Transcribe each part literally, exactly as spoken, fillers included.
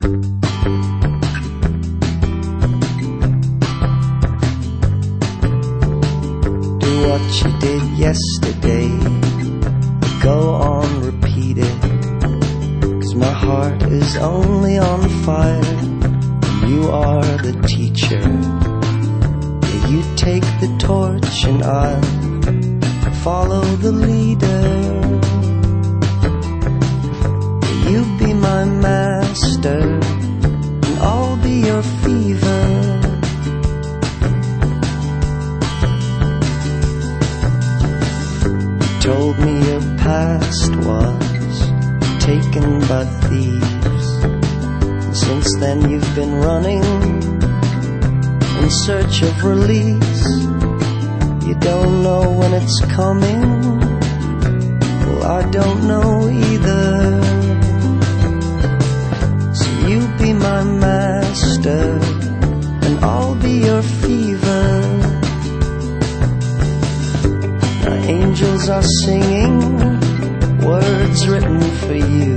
Do what you did yesterday, go on, repeat it. 'Cause my heart is only on fire, and you are the teacher. Yeah, you take the torch and I'll follow the leader. Yeah, you be my master, and I'll be your fever. You told me your past was taken by thieves, and since then you've been running in search of release. You don't know when it's coming, well I don't know either. So you be my master, and I'll be your fever. Now angels are singing words written for you,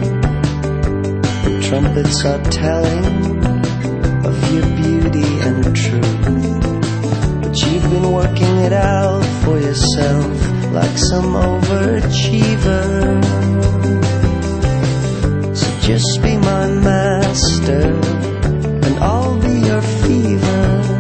trumpets are telling of your beauty and truth. But you've been working it out for yourself like some overachiever. So just be my master, and I'll be your fever.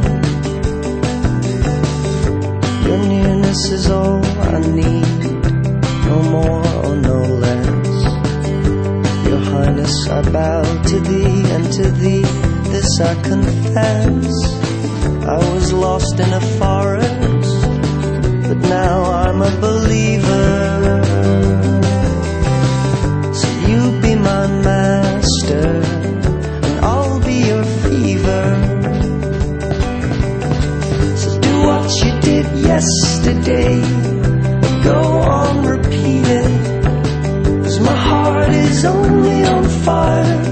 Your nearness is all I need, no more or no less. Your Highness, I bow to thee, and to thee this I confess. I was lost in a forest, but now I'm a believer. So you be my master, and I'll be your fever. So do what you did yesterday, go on, repeat it. 'Cause my heart is only on fire,